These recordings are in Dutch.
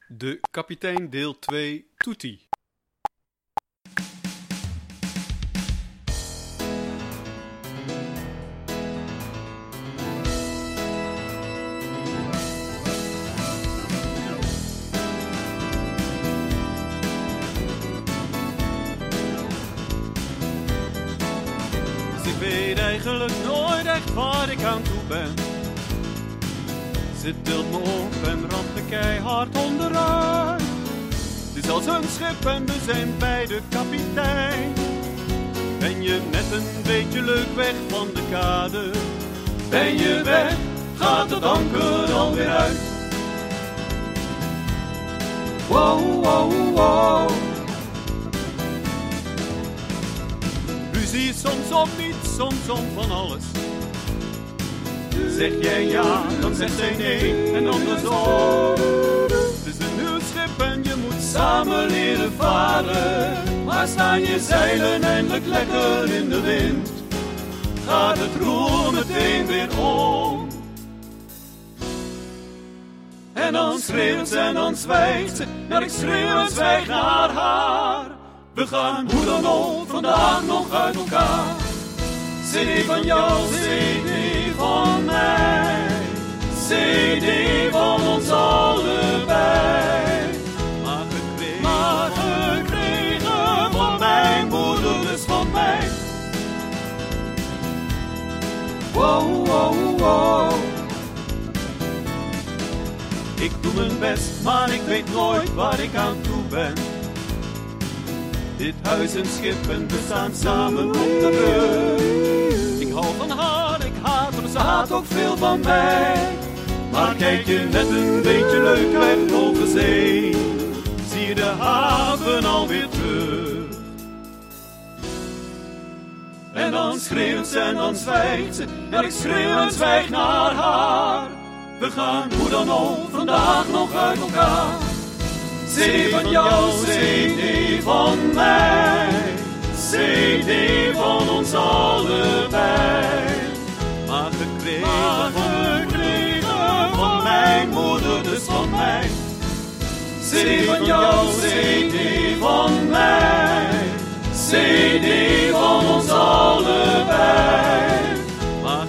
De kapitein deel 2 Tutti. Ik weet eigenlijk nooit echt waar ik aan toe ben. Ze tilt me op en ramt me keihard onderuit. Het is als een schip en we zijn bij de kapitein. Ben je net een beetje leuk weg van de kade? Ben je weg, gaat het anker alweer uit. Wow, wow, wow. Ruzie soms of niet, soms om van alles. Zeg jij ja, dan zegt zij nee en andersom. Het is een nieuw schip en je moet samen leren varen. Maar staan je zeilen eindelijk lekker in de wind, gaat het roer meteen weer om. En dan schreeuwt ze en dan zwijgt ze, maar ik schreeuw en zwijg naar haar. We gaan hoe dan ook vandaag nog uit elkaar. CD van jou, CD van mij, CD van ons allebei. Maar gekregen van mijn moeder, dus van mij. Wow, wow, wow. Ik doe mijn best, maar ik weet nooit waar ik aan toe ben. Dit huis en schip en we staan samen op de rug. Ik hou van haar, ik haat haar, ze haat ook veel van mij. Maar kijk je net een beetje leuk weg over zee, zie je de haven alweer terug. En dan schreeuwt ze en dan zwijgt ze, en ik schreeuw en zwijg naar haar. We gaan hoe dan ook vandaag nog uit elkaar. CD van jou, CD van mij, CD van ons allebei. Maar gekregen van mijn moeder, dus van mij. CD van jou, CD van mij, CD van ons allebei. Maar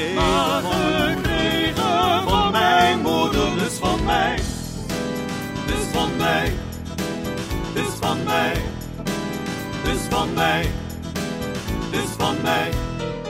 gekregen van mijn moeder, dus van mij. Dus van mij, dus van mij, dus van mij, dus van mij.